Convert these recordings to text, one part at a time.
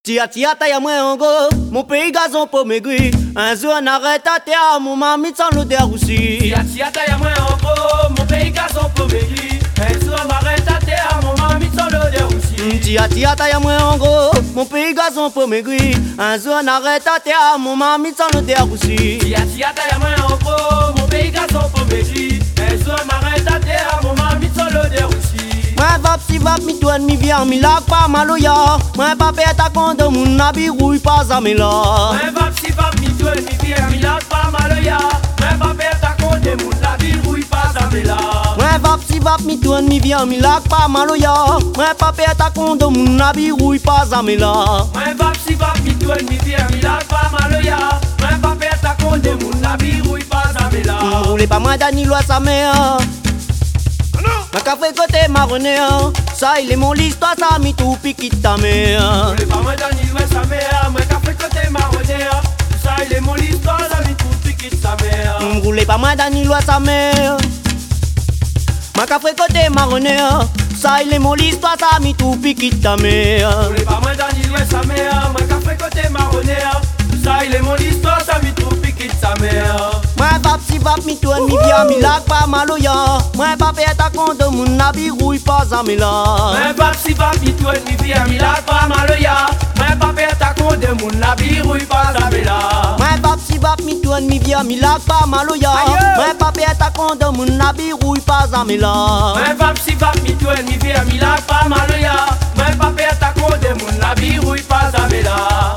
Tia tia taille moi en go, mon pays gazon pour maigrir. Un jour on arrête à terre, mon mamie sans l'odeur aussi. Tia tia taille moi en go, mon pays gazon pour maigrir. Un jour on arrête à terre, mon mamie sans l'odeur aussi. Tia tia taille moi en go, mon pays gazon pour maigrir. Un jour on arrête à terre, mon mamie sans l'odeur aussi. Tia tia taille moi en go, mon pays gazon pour maigrir. Un jour on arrête à terre, mon mamie sans l'odeur aussi. Moi va si va mi tourne mi vient mi lac pas maloya. Moi pas pète à compte mon nabi rouille pas à me là. Moi va si va mi tourne mi vient mi lac pas maloya. Moi pas pète à compte mon nabi rouille pas à me là. Moi va si va mi tourne mi vient mi lac pas maloya. Moi pas pète à compte mon nabi rouille pas à me là. Moi va si va mi tourne mi vient mi lac pas maloya. Moi pas pète à compte mon nabi rouille pas à me là. Roulez pas moi Danilo à sa mère. Ma café côté marronné, ça il est mon l'histoire, ça mi tout piquite ta mère. Roulez pas moi Danilo à sa mère, moi café côté marronné, ça il est mon l'histoire, ça mi tout piquite sa mère. Roulez pas moi Danilo à sa mère. Ma café côté marronné, ça il est mon l'histoire, ça mi tout piquite ta mère. Roulez pas moi Danilo à sa mère, moi café côté marronné, ça il est mon l'histoire, ça mi tout piquite sa mère. Moi va si va mi tourne mi vient mi lac pas maloya. Moi pas pète à compte mon nabi rouille pas à me là. Moi va si va mi tourne mi vient mi lac pas maloya. Moi pas pète à compte mon nabi rouille pas à me là. Moi va si va mi tourne mi vient mi lac pas maloya. Moi pas pète à compte mon nabi rouille pas à me là. Moi va si va mi tourne mi vient mi lac pas maloya. Moi pas pète à compte mon nabi rouille pas à me là.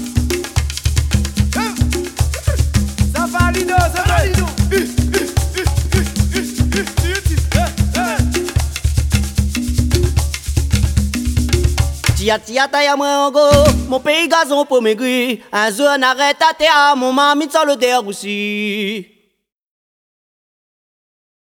Ça va Lido, ça va Lido. Tia tia taille moi en go, mon pays gazon pour maigrir. Un jour on arrête à terre, mon mamie sans l'odeur aussi.